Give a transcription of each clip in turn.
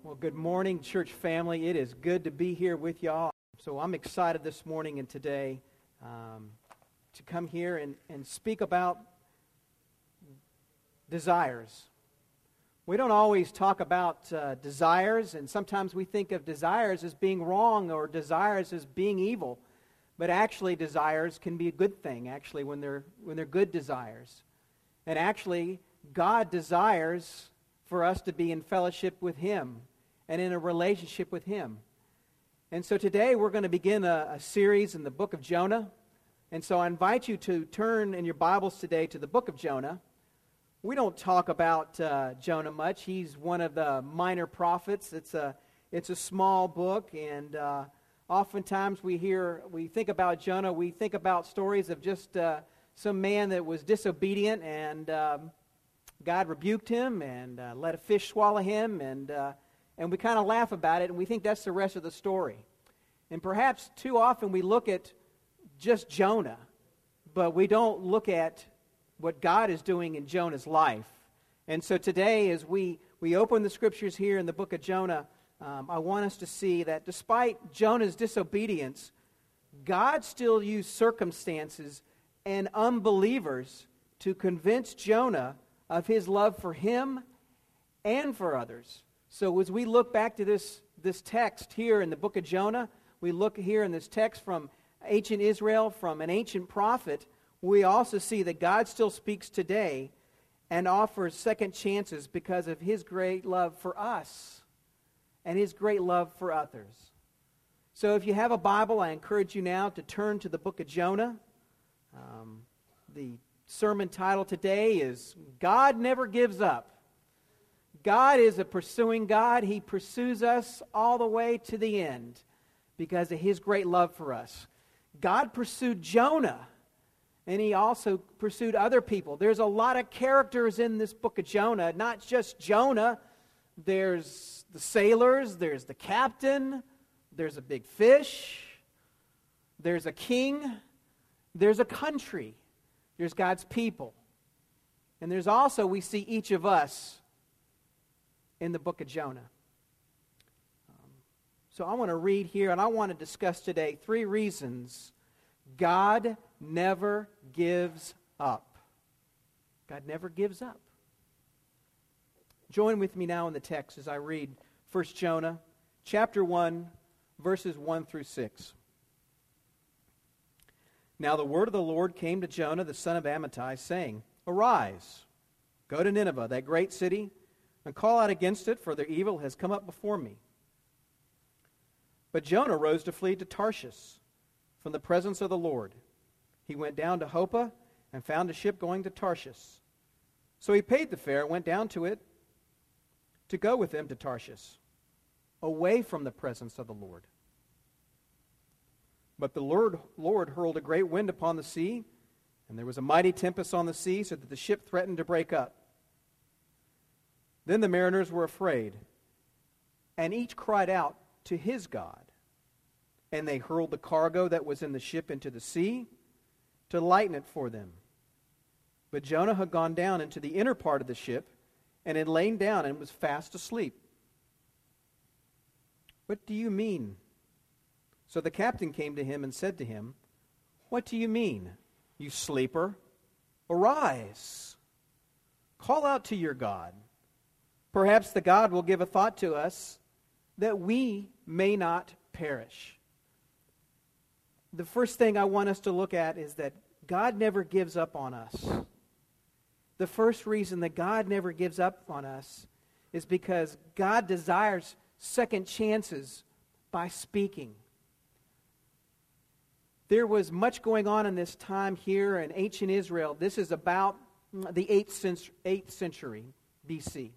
Well, good morning, church family. It is good to be here with y'all. So I'm excited this morning and today to come here and speak about desires. We don't always talk about desires, and sometimes we think of desires as being wrong or desires as being evil. But actually, desires can be a good thing, actually, when they're good desires. And actually, God desires for us to be in fellowship with Him and in a relationship with Him. And so today we're going to begin a series in the book of Jonah. And so I invite you to turn in your Bibles today to the book of Jonah. We don't talk about Jonah much. He's one of the minor prophets. It's a small book, and oftentimes we think about Jonah, we think about stories of just some man that was disobedient, and God rebuked him and let a fish swallow him, and we kind of laugh about it, and we think that's the rest of the story. And perhaps too often we look at just Jonah, but we don't look at what God is doing in Jonah's life. And so today, as we open the scriptures here in the book of Jonah, I want us to see that despite Jonah's disobedience, God still used circumstances and unbelievers to convince Jonah of His love for him and for others. So as we look back to this text here in the book of Jonah, we look here in this text from ancient Israel, from an ancient prophet, we also see that God still speaks today and offers second chances because of His great love for us and His great love for others. So if you have a Bible, I encourage you now to turn to the book of Jonah. The sermon title today is God Never Gives Up. God is a pursuing God. He pursues us all the way to the end because of His great love for us. God pursued Jonah, and He also pursued other people. There's a lot of characters in this book of Jonah, not just Jonah. There's the sailors, there's the captain, there's a big fish, there's a king, there's a country, there's God's people. And there's also, we see each of us in the book of Jonah. So I want to read here, and I want to discuss today 3 reasons God never gives up. God never gives up. Join with me now in the text as I read 1 Jonah, chapter 1, verses 1 through 6. Now the word of the Lord came to Jonah, the son of Amittai, saying, Arise, go to Nineveh, that great city, and call out against it, for their evil has come up before me. But Jonah rose to flee to Tarshish from the presence of the Lord. He went down to Joppa and found a ship going to Tarshish. So he paid the fare and went down to it to go with them to Tarshish, away from the presence of the Lord. But the Lord hurled a great wind upon the sea, and there was a mighty tempest on the sea, so that the ship threatened to break up. Then the mariners were afraid, and each cried out to his God. And they hurled the cargo that was in the ship into the sea to lighten it for them. But Jonah had gone down into the inner part of the ship and had lain down and was fast asleep. What do you mean? So the captain came to him and said to him, What do you mean, you sleeper? Arise, call out to your God. Perhaps the God will give a thought to us that we may not perish. The first thing I want us to look at is that God never gives up on us. The first reason that God never gives up on us is because God desires second chances by speaking. There was much going on in this time here in ancient Israel. This is about the 8th century BC.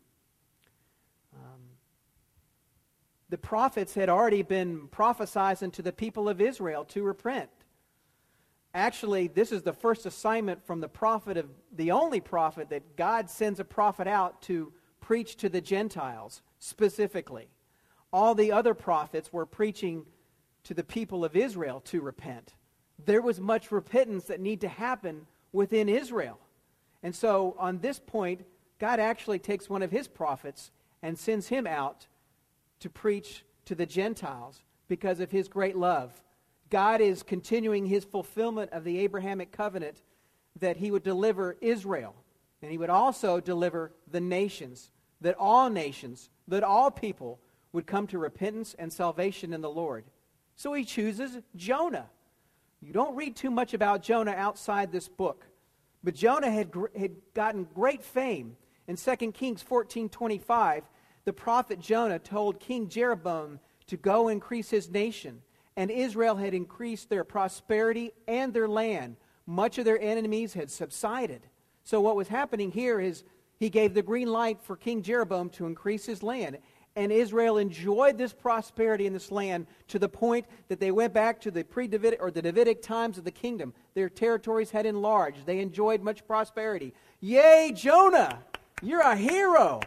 The prophets had already been prophesizing to the people of Israel to repent. Actually, this is the first assignment from the only prophet that God sends a prophet out to preach to the Gentiles specifically. All the other prophets were preaching to the people of Israel to repent. There was much repentance that needed to happen within Israel. And so on this point, God actually takes one of His prophets and sends him out to preach to the Gentiles because of his great love. God is continuing his fulfillment of the Abrahamic covenant that he would deliver Israel, and he would also deliver the nations, that all people would come to repentance and salvation in the Lord. So he chooses Jonah. You don't read too much about Jonah outside this book, but Jonah had gotten great fame. In 2 Kings 14:25, the prophet Jonah told King Jeroboam to go increase his nation, and Israel had increased their prosperity and their land. Much of their enemies had subsided. So what was happening here is he gave the green light for King Jeroboam to increase his land. And Israel enjoyed this prosperity in this land to the point that they went back to the pre-Davidic or the Davidic times of the kingdom. Their territories had enlarged. They enjoyed much prosperity. Yay, Jonah! You're a hero!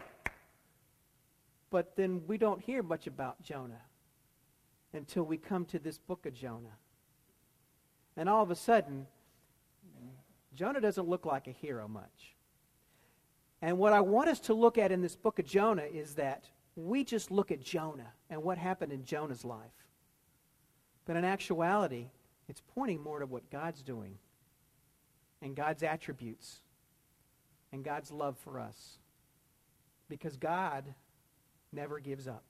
But then we don't hear much about Jonah until we come to this book of Jonah. And all of a sudden, Jonah doesn't look like a hero much. And what I want us to look at in this book of Jonah is that we just look at Jonah and what happened in Jonah's life. But in actuality, it's pointing more to what God's doing and God's attributes and God's love for us. Because God never gives up.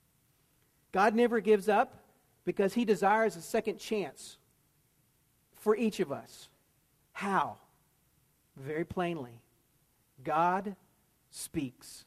God never gives up because he desires a second chance for each of us. How? Very plainly, God speaks.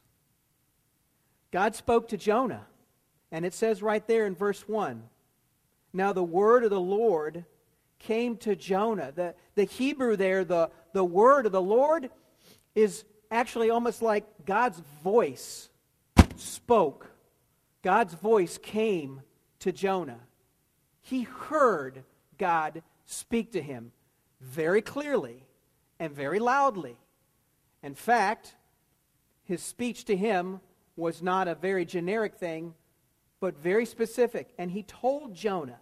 God spoke to Jonah, and it says right there in verse 1, now the word of the Lord came to Jonah. The Hebrew there, the word of the Lord is actually almost like God's voice spoke. God's voice came to Jonah. He heard God speak to him very clearly and very loudly. In fact, his speech to him was not a very generic thing, but very specific. And he told Jonah,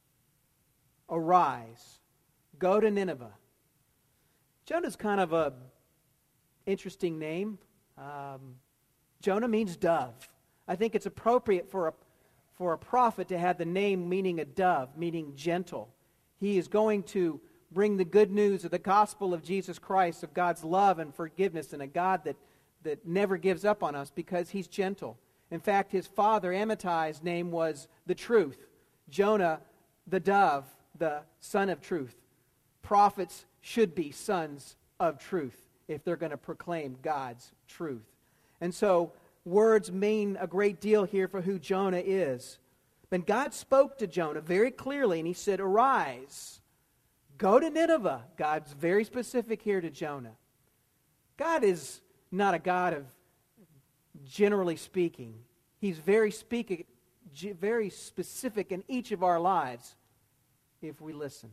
arise, go to Nineveh. Jonah's kind of a interesting name. Jonah means dove. I think it's appropriate for a prophet to have the name meaning a dove, meaning gentle. He is going to bring the good news of the gospel of Jesus Christ, of God's love and forgiveness, and a God that never gives up on us because he's gentle. In fact, his father Amittai's name was the truth. Jonah, the dove, the son of truth. Prophets should be sons of truth if they're going to proclaim God's truth. And so words mean a great deal here for who Jonah is. But God spoke to Jonah very clearly, and he said, arise, go to Nineveh. God's very specific here to Jonah. God is not a God of generally speaking. He's very specific in each of our lives if we listen.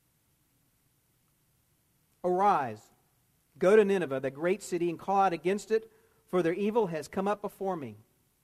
Arise, go to Nineveh, the great city, and call out against it, for their evil has come up before me.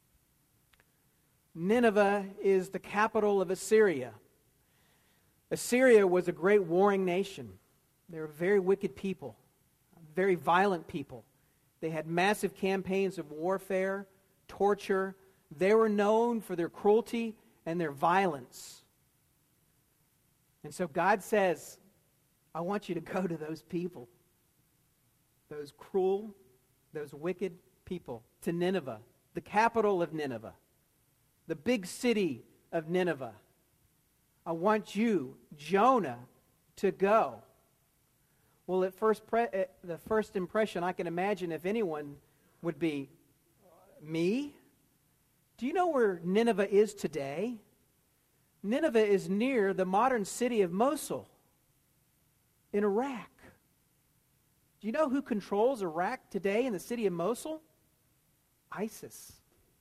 Nineveh is the capital of Assyria. Assyria was a great warring nation. They were very wicked people, very violent people. They had massive campaigns of warfare, torture. They were known for their cruelty and their violence. And so God says, I want you to go to those people, those cruel, those wicked people, to Nineveh, the capital of Nineveh, the big city of Nineveh. I want you, Jonah, to go. Well, at the first impression, I can imagine if anyone would be, me? Do you know where Nineveh is today? Nineveh is near the modern city of Mosul in Iraq. Do you know who controls Iraq today in the city of Mosul? ISIS.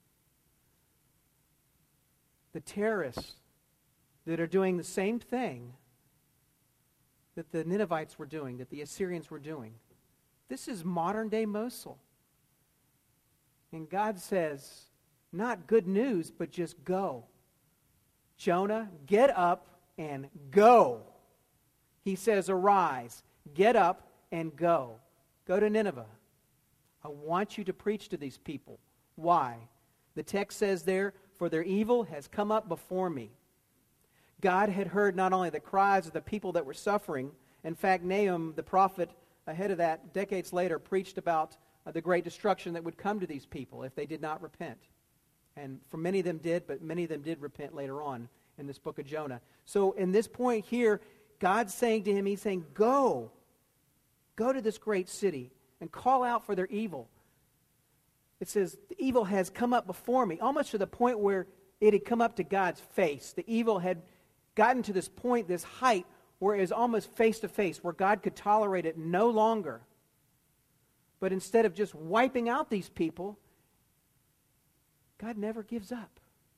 The terrorists that are doing the same thing that the Ninevites were doing, that the Assyrians were doing. This is modern-day Mosul. And God says, not good news, but just go. Jonah, get up and go. He says, arise, get up and go. Go to Nineveh. I want you to preach to these people. Why? The text says there, for their evil has come up before me." God had heard not only the cries of the people that were suffering. In fact, Nahum, the prophet, ahead of that, decades later, preached about the great destruction that would come to these people if they did not repent. And for many of them did, but many of them did repent later on in this book of Jonah. So in this point here, God's saying to him, he's saying, go to this great city and call out for their evil. It says, the evil has come up before me, almost to the point where it had come up to God's face. The evil had gotten to this point, this height, where it was almost face to face, where God could tolerate it no longer. But instead of just wiping out these people, God never gives up.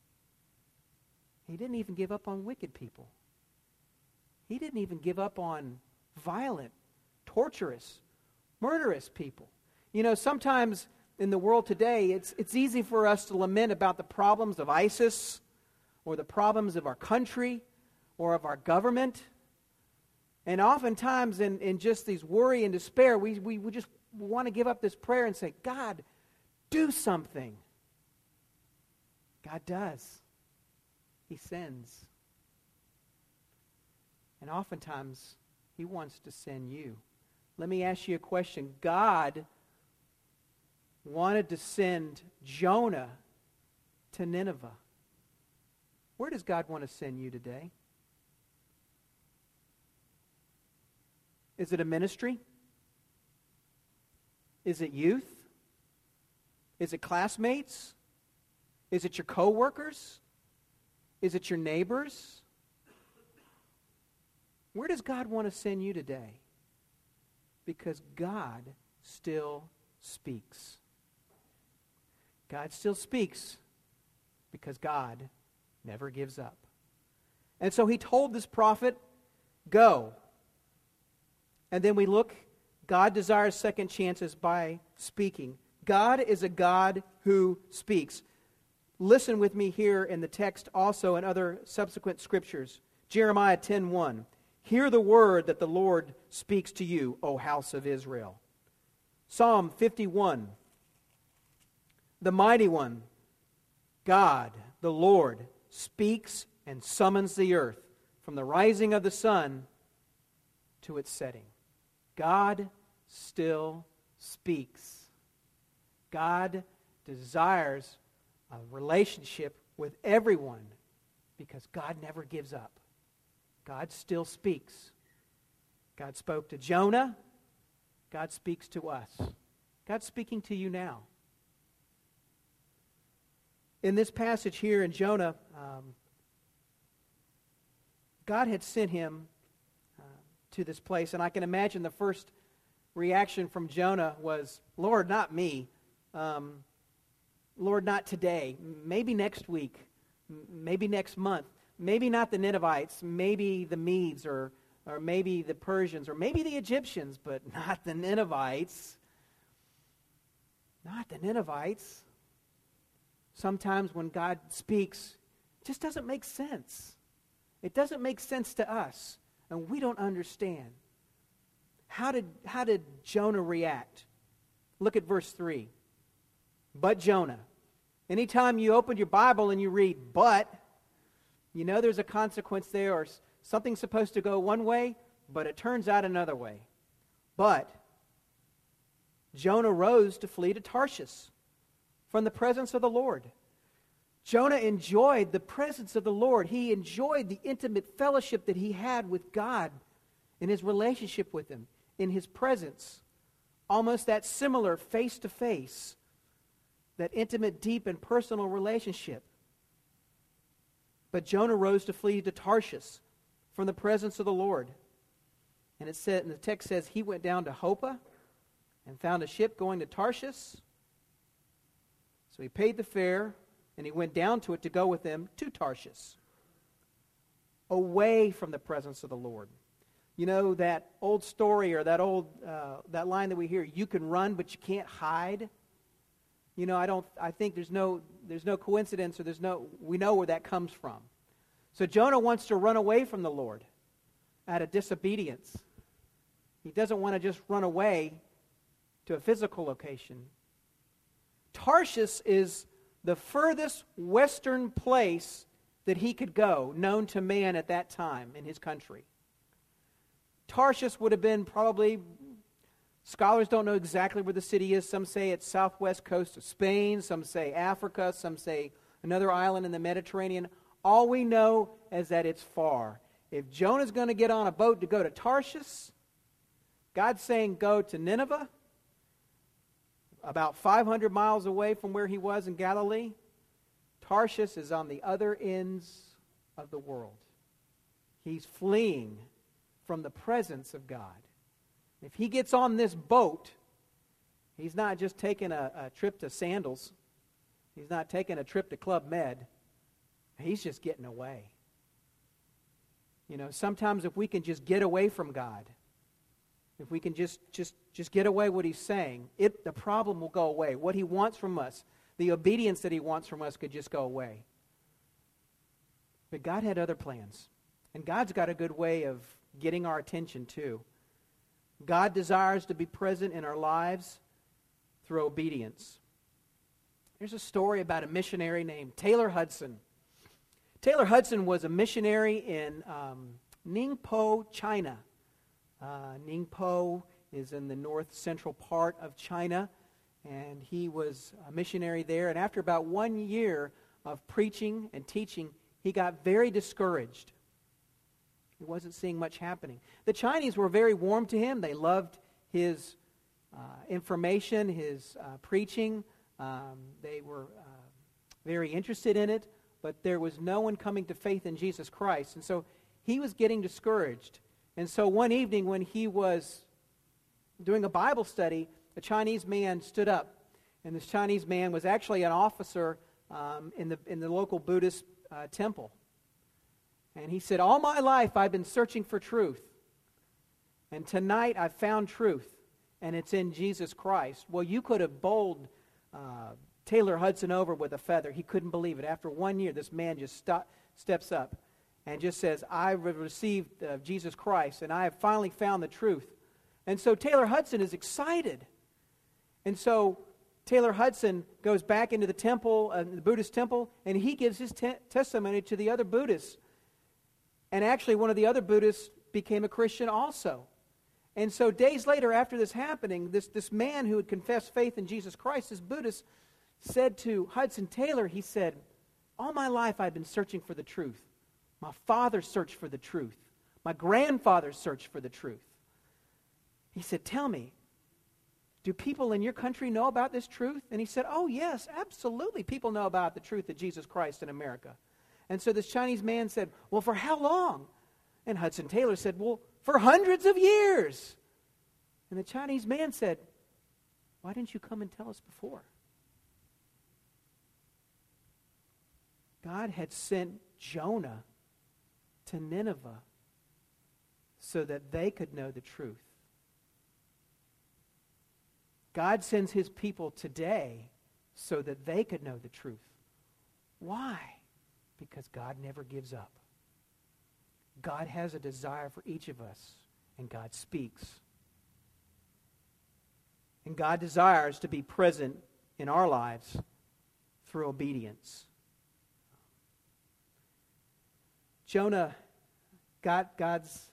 He didn't even give up on wicked people. He didn't even give up on violent, torturous, murderous people. You know, sometimes in the world today, it's easy for us to lament about the problems of ISIS or the problems of our country or of our government. And oftentimes in just these worry and despair, we just want to give up this prayer and say, God, do something. God does. He sends. And oftentimes, He wants to send you. Let me ask you a question. God wanted to send Jonah to Nineveh. Where does God want to send you today? Is it a ministry? Is it youth? Is it classmates? Is it your coworkers? Is it your neighbors? Where does God want to send you today? Because God still speaks. God still speaks because God never gives up. And so He told this prophet, go. And then we look, God desires second chances by speaking. God is a God who speaks. Listen with me here in the text also in other subsequent scriptures. Jeremiah 10:1. Hear the word that the Lord speaks to you, O house of Israel. Psalm 51. The mighty one, God, the Lord, speaks and summons the earth from the rising of the sun to its setting. God still speaks. God desires a relationship with everyone because God never gives up. God still speaks. God spoke to Jonah. God speaks to us. God's speaking to you now. In this passage here in Jonah, God had sent him to this place, and I can imagine the first reaction from Jonah was, Lord, not me. Lord, not today. Maybe next week. Maybe next month. Maybe not the Ninevites. Maybe the Medes or maybe the Persians or maybe the Egyptians, but not the Ninevites. Not the Ninevites. Sometimes when God speaks, it just doesn't make sense. It doesn't make sense to us, and we don't understand. How did Jonah react? Look at verse 3. But Jonah. Anytime you open your Bible and you read but, you know there's a consequence there, or something's supposed to go one way, but it turns out another way. But Jonah rose to flee to Tarshish from the presence of the Lord. Jonah enjoyed the presence of the Lord. He enjoyed the intimate fellowship that he had with God in his relationship with Him, in His presence. Almost that similar face-to-face, that intimate, deep, and personal relationship. But Jonah rose to flee to Tarshish from the presence of the Lord. And it said, and the text says, he went down to Joppa and found a ship going to Tarshish. So he paid the fare, and he went down to it to go with them to Tarshish, away from the presence of the Lord. You know that old story or that that line that we hear, you can run but you can't hide? You know, I think there's no coincidence, or we know where that comes from. So Jonah wants to run away from the Lord out of disobedience. He doesn't want to just run away to a physical location. Tarshish is the furthest western place that he could go, known to man at that time in his country. Tarshish would have been probably, scholars don't know exactly where the city is. Some say it's southwest coast of Spain. Some say Africa. Some say another island in the Mediterranean. All we know is that it's far. If Jonah's going to get on a boat to go to Tarshish, God's saying go to Nineveh, about 500 miles away from where he was in Galilee. Tarshish is on the other ends of the world. He's fleeing from the presence of God. If he gets on this boat, he's not just taking a trip to Sandals. He's not taking a trip to Club Med. He's just getting away. You know, sometimes if we can just get away from God, if we can just get away what he's saying, the problem will go away. What he wants from us, the obedience that he wants from us could just go away. But God had other plans. And God's got a good way of getting our attention too. God desires to be present in our lives through obedience. There's a story about a missionary named Taylor Hudson. Taylor Hudson was a missionary in Ningpo, China. Ningpo is in the north central part of China, and he was a missionary there. And after about 1 year of preaching and teaching, he got very discouraged. He wasn't seeing much happening. The Chinese were very warm to him. They loved his information, his preaching. They were very interested in it, but there was no one coming to faith in Jesus Christ. And so he was getting discouraged. And so one evening when he was doing a Bible study, a Chinese man stood up. And this Chinese man was actually an officer in the local Buddhist temple. And he said, all my life I've been searching for truth. And tonight I found truth. And it's in Jesus Christ. Well, you could have bowled Taylor Hudson over with a feather. He couldn't believe it. After 1 year, this man just steps up and just says, I received Jesus Christ, and I have finally found the truth. And so Taylor Hudson is excited. And so Taylor Hudson goes back into the temple, the Buddhist temple, and he gives his testimony to the other Buddhists. And actually, one of the other Buddhists became a Christian also. And so days later, after this happening, this man who had confessed faith in Jesus Christ, this Buddhist, said to Hudson Taylor, he said, all my life I've been searching for the truth. My father searched for the truth. My grandfather searched for the truth. He said, tell me, do people in your country know about this truth? And he said, oh yes, absolutely. People know about the truth of Jesus Christ in America. And so this Chinese man said, well, for how long? And Hudson Taylor said, well, for hundreds of years. And the Chinese man said, why didn't you come and tell us before? God had sent Jonah to Nineveh so that they could know the truth. God sends his people today so that they could know the truth. Why? Because God never gives up. God has a desire for each of us, and God speaks. And God desires to be present in our lives through obedience. Jonah got God's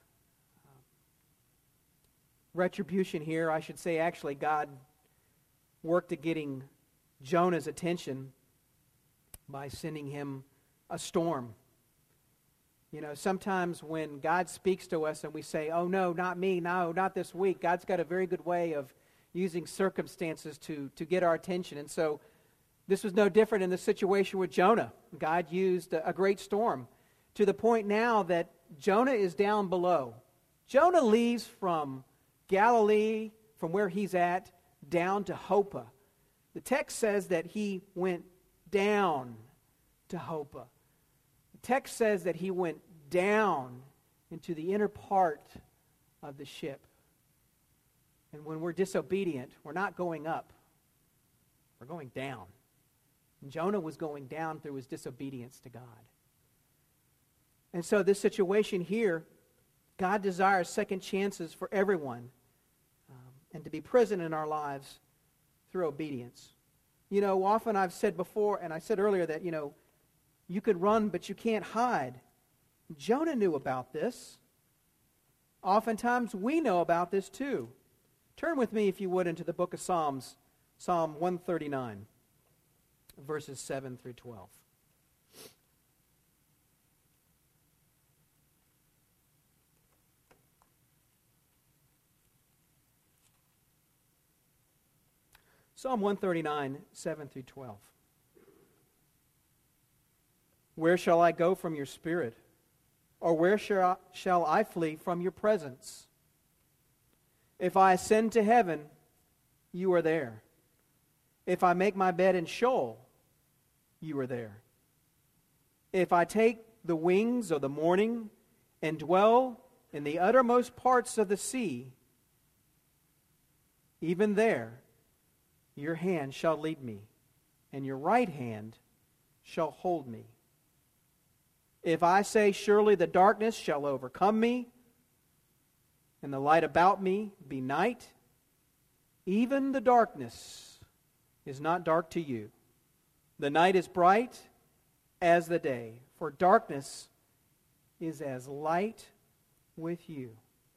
retribution here. I should say, actually, God worked at getting Jonah's attention by sending him a storm. You know, sometimes when God speaks to us and we say, oh no, not me, no, not this week, God's got a very good way of using circumstances to get our attention. And so this was no different in the situation with Jonah. God used a great storm to the point now that Jonah is down below. Jonah leaves from Galilee, from where he's at, down to Joppa. The text says that he went down to Joppa. The text says that he went down into the inner part of the ship. And when we're disobedient, we're not going up. We're going down. And Jonah was going down through his disobedience to God. And so this situation here, God desires second chances for everyone and to be present in our lives through obedience. Often I've said before, and I said earlier that, you could run, but you can't hide. Jonah knew about this. Oftentimes we know about this too. Turn with me, if you would, into the book of Psalms, Psalm 139, verses 7 through 12. Psalm 139, 7 through 12. Where shall I go from your spirit? Or where shall I flee from your presence? If I ascend to heaven, you are there. If I make my bed in Sheol, you are there. If I take the wings of the morning and dwell in the uttermost parts of the sea, even there your hand shall lead me, and your right hand shall hold me. If I say, surely the darkness shall overcome me, and the light about me be night, even the darkness is not dark to you. The night is bright as the day, for darkness is as light with you.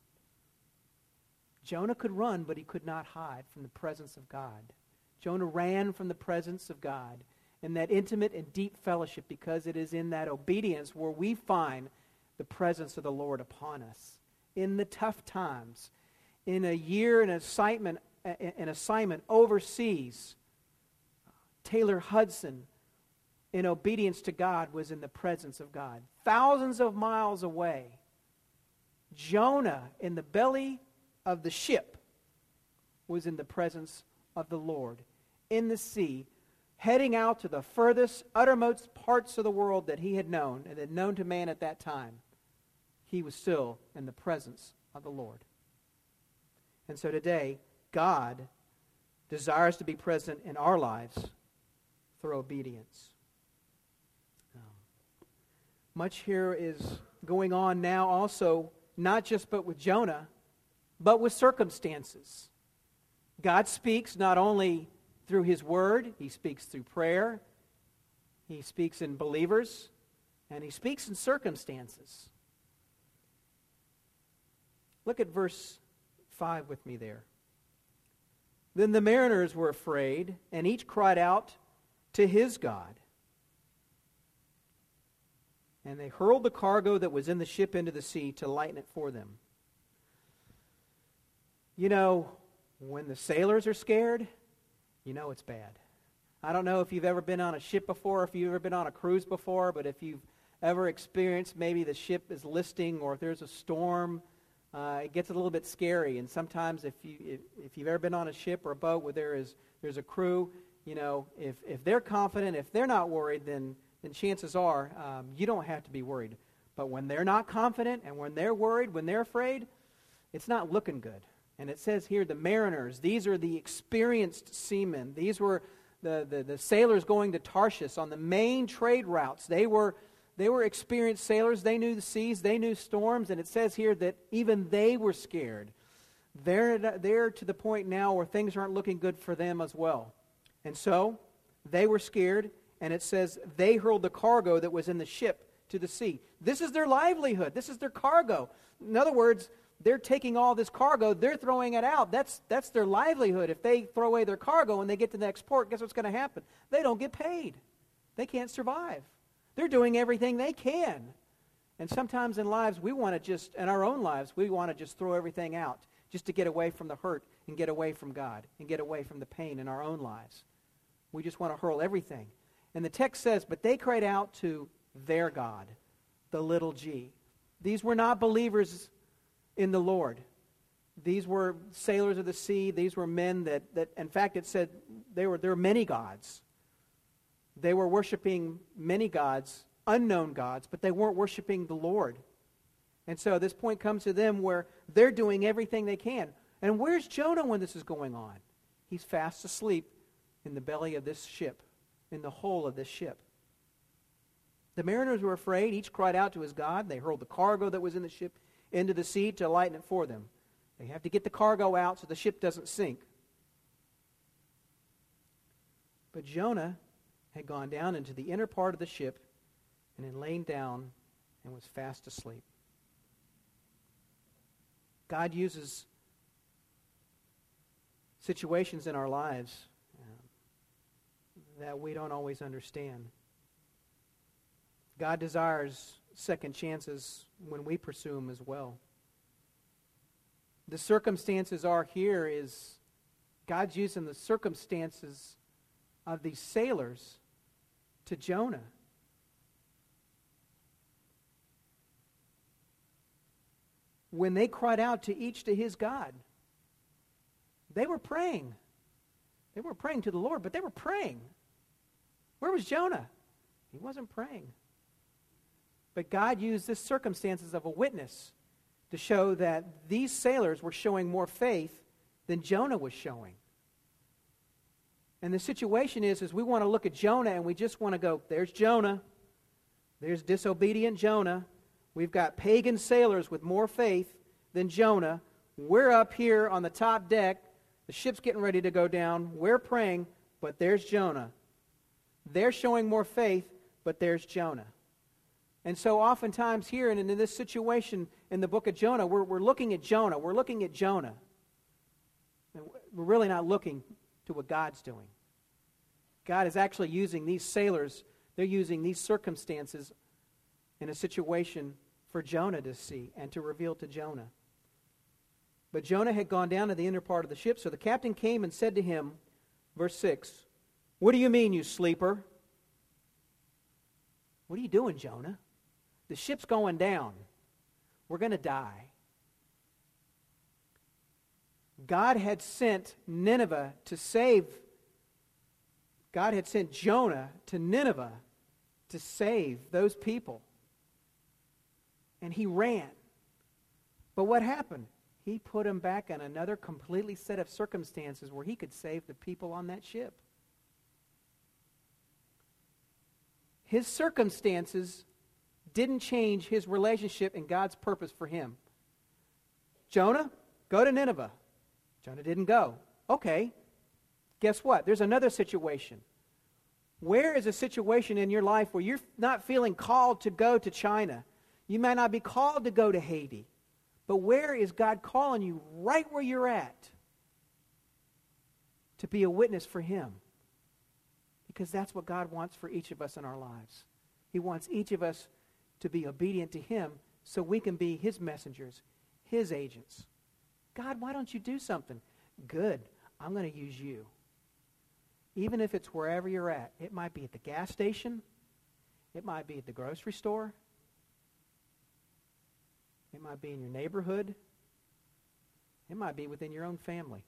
Jonah could run, but he could not hide from the presence of God. Jonah ran from the presence of God in that intimate and deep fellowship, because it is in that obedience where we find the presence of the Lord upon us. In the tough times, in a year, an assignment overseas, Taylor Hudson, in obedience to God, was in the presence of God. Thousands of miles away, Jonah, in the belly of the ship, was in the presence of the Lord. In the sea, heading out to the furthest, uttermost parts of the world that he had known, and had known to man at that time, he was still in the presence of the Lord. And so today, God desires to be present in our lives through obedience. Much here is going on now also, not just but with Jonah, but with circumstances. God speaks not only through His Word, He speaks through prayer, He speaks in believers, and He speaks in circumstances. Look at verse 5 with me there. Then the mariners were afraid, and each cried out to his God. And they hurled the cargo that was in the ship into the sea to lighten it for them. When the sailors are scared, it's bad. I don't know if you've ever been on a ship before, if you've ever been on a cruise before, but if you've ever experienced maybe the ship is listing, or if there's a storm, it gets a little bit scary. And sometimes if you've ever been on a ship or a boat where there's a crew, if they're confident, if they're not worried, then chances are you don't have to be worried. But when they're not confident, and when they're worried, when they're afraid, it's not looking good. And it says here, the mariners, these are the experienced seamen. These were the sailors going to Tarshish on the main trade routes. They were experienced sailors. They knew the seas. They knew storms. And it says here that even they were scared. They're to the point now where things aren't looking good for them as well. And so they were scared. And it says they hurled the cargo that was in the ship to the sea. This is their livelihood. This is their cargo. In other words, they're taking all this cargo, they're throwing it out. That's their livelihood. If they throw away their cargo and they get to the next port, guess what's going to happen? They don't get paid. They can't survive. They're doing everything they can. And sometimes in lives, in our own lives, we want to just throw everything out just to get away from the hurt and get away from God and get away from the pain in our own lives. We just want to hurl everything. And the text says, but they cried out to their God, the little g. These were not believers in the Lord. These were sailors of the sea. These were men that in fact, it said there were many gods. They were worshiping many gods, unknown gods, but they weren't worshiping the Lord. And so this point comes to them where they're doing everything they can. And where's Jonah when this is going on? He's fast asleep in the belly of this ship, in the hull of this ship. The mariners were afraid. Each cried out to his God. They hurled the cargo that was in the ship into the sea to lighten it for them. They have to get the cargo out so the ship doesn't sink. But Jonah had gone down into the inner part of the ship and had lain down and was fast asleep. God uses situations in our lives that we don't always understand. God desires second chances when we pursue them as well. The circumstances are here is God's using the circumstances of these sailors to Jonah. When they cried out to each to his God, they were praying. They weren't praying to the Lord, but they were praying. Where was Jonah? He wasn't praying. But God used the circumstances of a witness to show that these sailors were showing more faith than Jonah was showing. And the situation is we want to look at Jonah and we just want to go, there's Jonah. There's disobedient Jonah. We've got pagan sailors with more faith than Jonah. We're up here on the top deck. The ship's getting ready to go down. We're praying, but there's Jonah. They're showing more faith, but there's Jonah. And so oftentimes here and in this situation in the book of Jonah, we're looking at Jonah. We're looking at Jonah. And we're really not looking to what God's doing. God is actually using these sailors. They're using these circumstances in a situation for Jonah to see and to reveal to Jonah. But Jonah had gone down to the inner part of the ship, so the captain came and said to him, verse 6, "What do you mean, you sleeper?" What are you doing, Jonah? The ship's going down. We're going to die. God had sent Nineveh to save. God had sent Jonah to Nineveh to save those people. And he ran. But what happened? He put him back in another completely set of circumstances where he could save the people on that ship. His circumstances didn't change his relationship and God's purpose for him. Jonah, go to Nineveh. Jonah didn't go. Okay, guess what? There's another situation. Where is a situation in your life where you're not feeling called to go to China? You might not be called to go to Haiti. But where is God calling you right where you're at to be a witness for Him? Because that's what God wants for each of us in our lives. He wants each of us to be obedient to Him so we can be His messengers, His agents. God, why don't you do something? Good. I'm going to use you. Even if it's wherever you're at. It might be at the gas station. It might be at the grocery store. It might be in your neighborhood. It might be within your own family.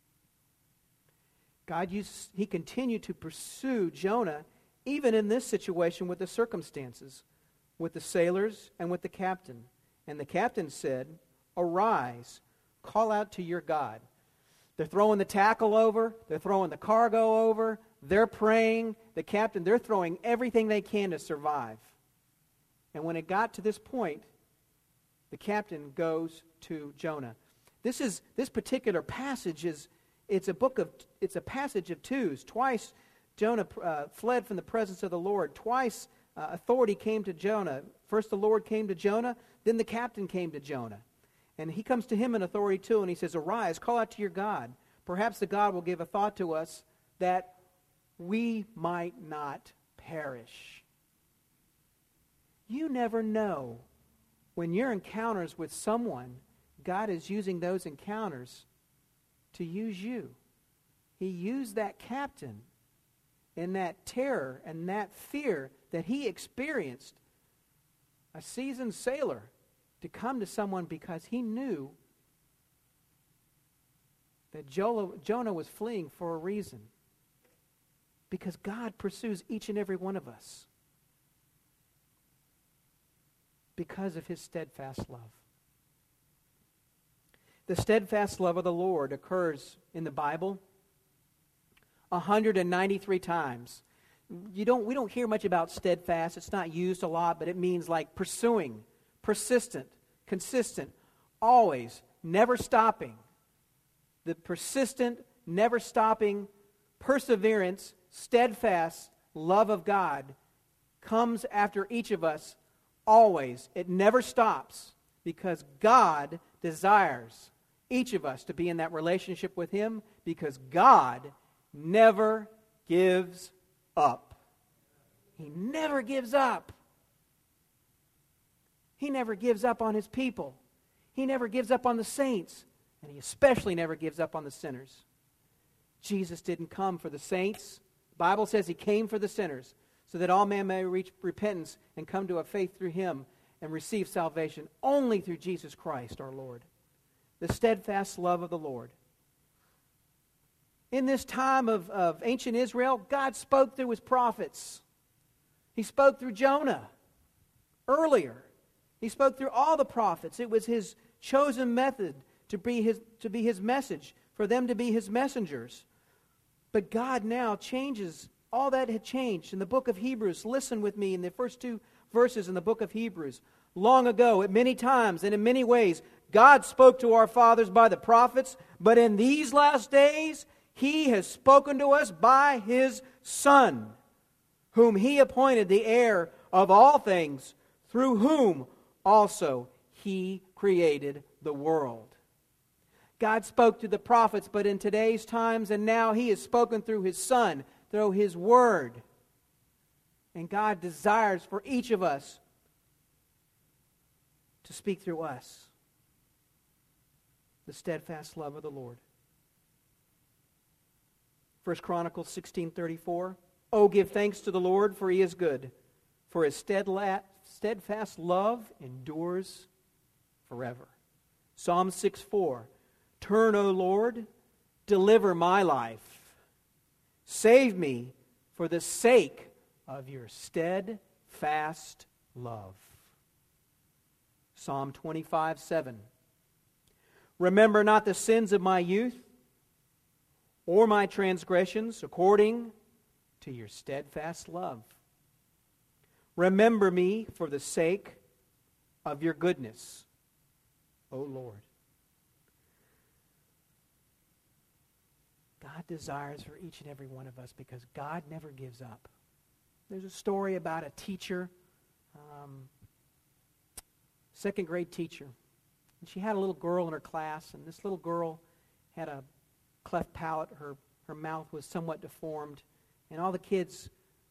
He continued to pursue Jonah even in this situation with the circumstances, with the sailors and with the captain. And the captain said, "Arise, call out to your God." They're throwing the tackle over. They're throwing the cargo over. They're praying. The captain, they're throwing everything they can to survive. And when it got to this point, the captain goes to Jonah. This particular passage it's a passage of twos. Twice Jonah fled from the presence of the Lord. Twice authority came to Jonah. First the Lord came to Jonah, then the captain came to Jonah. And he comes to him in authority too, and he says, "Arise, call out to your God. Perhaps the God will give a thought to us that we might not perish." You never know when your encounters with someone, God is using those encounters to use you. He used that captain in that terror and that fear that he experienced, a seasoned sailor, to come to someone because he knew that Jonah was fleeing for a reason. Because God pursues each and every one of us because of His steadfast love. The steadfast love of the Lord occurs in the Bible 193 times. We don't hear much about steadfast. It's not used a lot, but it means like pursuing, persistent, consistent, always, never stopping. The persistent, never stopping perseverance, steadfast love of God comes after each of us always. It never stops because God desires each of us to be in that relationship with Him because God never gives up. He never gives up. He never gives up on His people. He never gives up on the saints. And He especially never gives up on the sinners. Jesus didn't come for the saints. The Bible says He came for the sinners so that all men may reach repentance and come to a faith through Him and receive salvation only through Jesus Christ our Lord. The steadfast love of the Lord. In this time of ancient Israel, God spoke through His prophets. He spoke through Jonah earlier. He spoke through all the prophets. It was His chosen method to be His message, for them to be His messengers. But God now changes. All that had changed. In the book of Hebrews, listen with me in the first 2 verses in the book of Hebrews. Long ago, at many times and in many ways, God spoke to our fathers by the prophets, but in these last days, He has spoken to us by His Son, whom He appointed the heir of all things, through whom also He created the world. God spoke to the prophets, but in today's times and now He has spoken through His Son, through His Word. And God desires for each of us to speak through us. The steadfast love of the Lord. 1 Chronicles 16:34. Oh, give thanks to the Lord, for He is good, for His steadfast love endures forever. Psalm 6:4. Turn, O Lord, deliver my life. Save me for the sake of your steadfast love. Psalm 25:7. Remember not the sins of my youth, or my transgressions, according to your steadfast love. Remember me for the sake of your goodness, O Lord. God desires for each and every one of us because God never gives up. There's a story about a teacher, second grade teacher. And she had a little girl in her class, and this little girl had a cleft palate. Her mouth was somewhat deformed. And all the kids,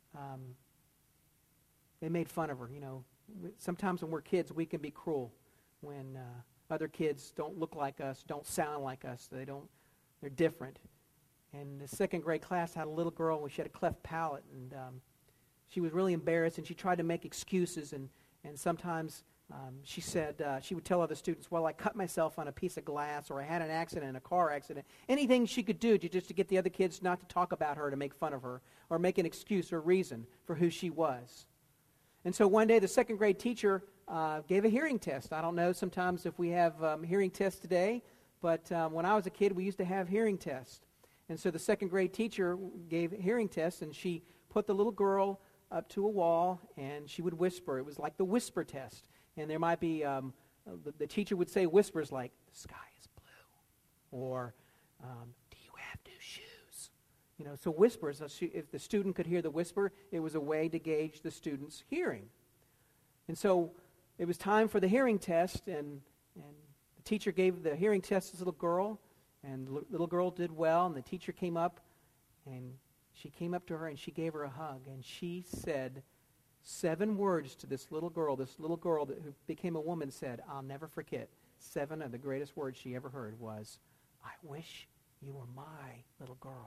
they made fun of her. You know, sometimes when we're kids, we can be cruel. When other kids don't look like us, don't sound like us, they're different. And the second grade class had a little girl, and she had a cleft palate, and she was really embarrassed, and she tried to make excuses, and sometimes she said, she would tell other students, well, I cut myself on a piece of glass, or I had an accident, a car accident. Anything she could do just to get the other kids not to talk about her, to make fun of her, or make an excuse or reason for who she was. And so one day the second grade teacher gave a hearing test. I don't know sometimes if we have hearing tests today, but when I was a kid, we used to have hearing tests. And so the second grade teacher gave hearing tests, and she put the little girl up to a wall, and she would whisper. It was like the whisper test. And there might be, the teacher would say whispers like, the sky is blue, or do you have new shoes? You know, so whispers, if the student could hear the whisper, it was a way to gauge the student's hearing. And so it was time for the hearing test, and the teacher gave the hearing test to this little girl, and the little girl did well, and the teacher came up, and she came up to her, and she gave her a hug, and she said 7 words to this little girl who became a woman said, I'll never forget. 7 of the greatest words she ever heard was, I wish you were my little girl.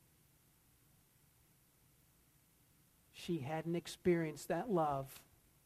She hadn't experienced that love.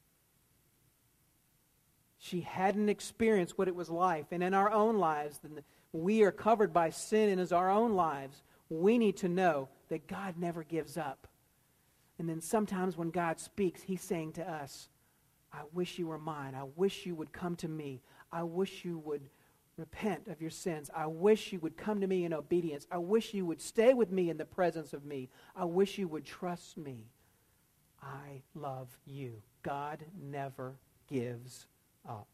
She hadn't experienced what it was like. And in our own lives, we are covered by sin in our own lives. We need to know that God never gives up. And then sometimes when God speaks, He's saying to us, I wish you were mine. I wish you would come to me. I wish you would repent of your sins. I wish you would come to me in obedience. I wish you would stay with me in the presence of me. I wish you would trust me. I love you. God never gives up.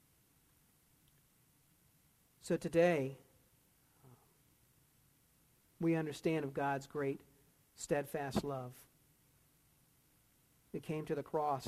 So today, we understand of God's great, steadfast love. It came to the cross.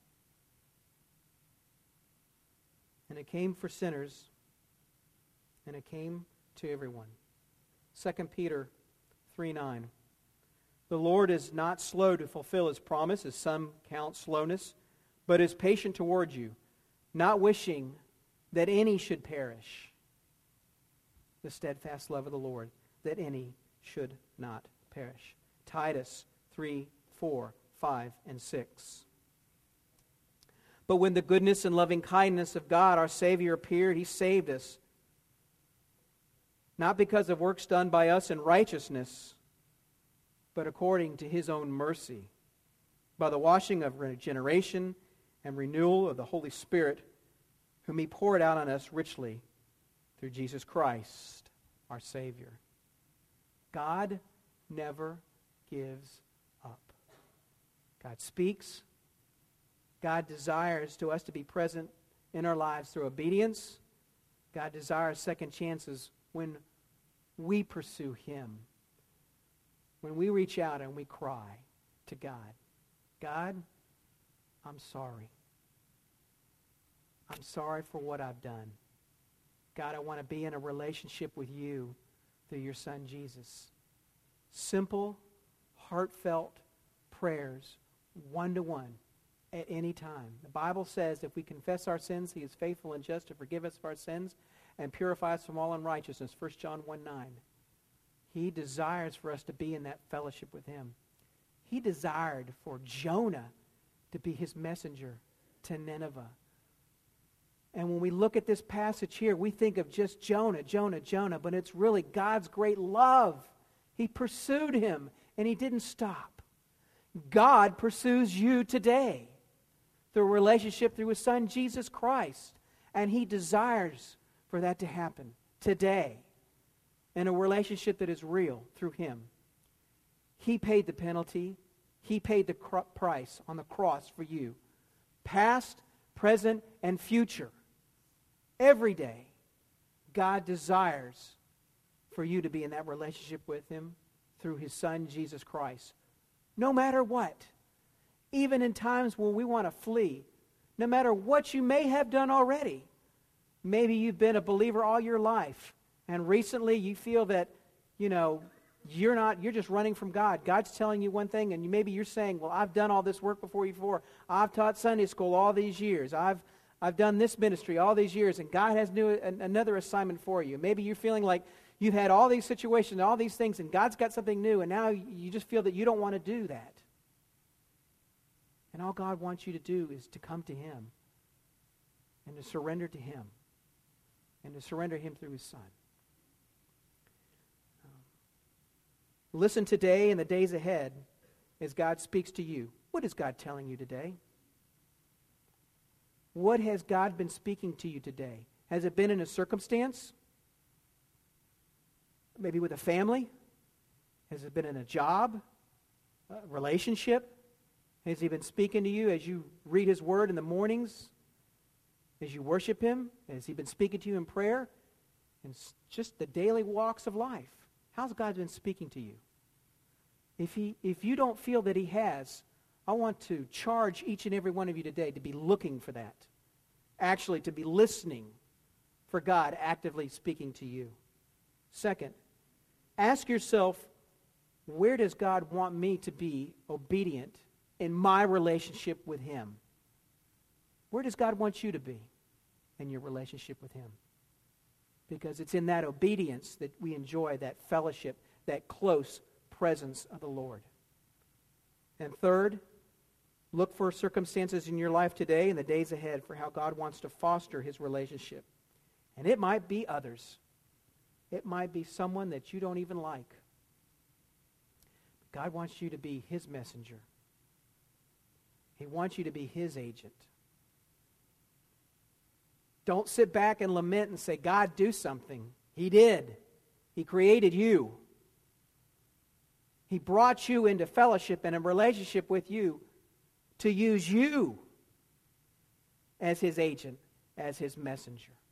And it came for sinners. And it came to everyone. 2 Peter 3:9. The Lord is not slow to fulfill His promise, as some count slowness, but is patient toward you, not wishing that any should perish. The steadfast love of the Lord, that any should not perish. Titus 3:4, 5, and 6. But when the goodness and loving kindness of God, our Savior, appeared, He saved us, not because of works done by us in righteousness, but according to His own mercy, by the washing of regeneration and renewal of the Holy Spirit, whom He poured out on us richly through Jesus Christ, our Savior. God never gives up. God speaks. God desires to us to be present in our lives through obedience. God desires second chances when we pursue Him. When we reach out and we cry to God, God, I'm sorry. I'm sorry for what I've done. God, I want to be in a relationship with You through Your Son, Jesus. Simple, heartfelt prayers, one-to-one, at any time. The Bible says if we confess our sins, He is faithful and just to forgive us of our sins and purify us from all unrighteousness. 1 John 1:9. He desires for us to be in that fellowship with Him. He desired for Jonah to be His messenger to Nineveh. And when we look at this passage here, we think of just Jonah, but it's really God's great love. He pursued him, and He didn't stop. God pursues you today through a relationship through His Son, Jesus Christ. And He desires for that to happen today in a relationship that is real through Him. He paid the penalty. He paid the price on the cross for you. Past, present, and future. Every day, God desires for you to be in that relationship with Him through His Son, Jesus Christ. No matter what. Even in times when we want to flee. No matter what you may have done already. Maybe you've been a believer all your life. And recently you feel that, you're just running from God. God's telling you one thing, and maybe you're saying, well, I've done all this work before. I've taught Sunday school all these years. I've done this ministry all these years, and God has another assignment for you. Maybe you're feeling like you've had all these situations, all these things, and God's got something new, and now you just feel that you don't want to do that. And all God wants you to do is to come to Him and to surrender to Him and to surrender Him through His Son. Listen today and the days ahead as God speaks to you. What is God telling you today? What has God been speaking to you today? Has it been in a circumstance? Maybe with a family? Has it been in a job? A relationship? Has He been speaking to you as you read His Word in the mornings? As you worship Him? Has He been speaking to you in prayer? And just the daily walks of life. How's God been speaking to you? If you don't feel that He has, I want to charge each and every one of you today to be looking for that. Actually, to be listening for God actively speaking to you. Second, ask yourself, where does God want me to be obedient in my relationship with Him? Where does God want you to be in your relationship with Him? Because it's in that obedience that we enjoy that fellowship, that close presence of the Lord. And third, look for circumstances in your life today and the days ahead for how God wants to foster His relationship. And it might be others. It might be someone that you don't even like. God wants you to be His messenger. He wants you to be His agent. Don't sit back and lament and say, God, do something. He did. He created you. He brought you into fellowship and a relationship with you to use you as His agent, as His messenger.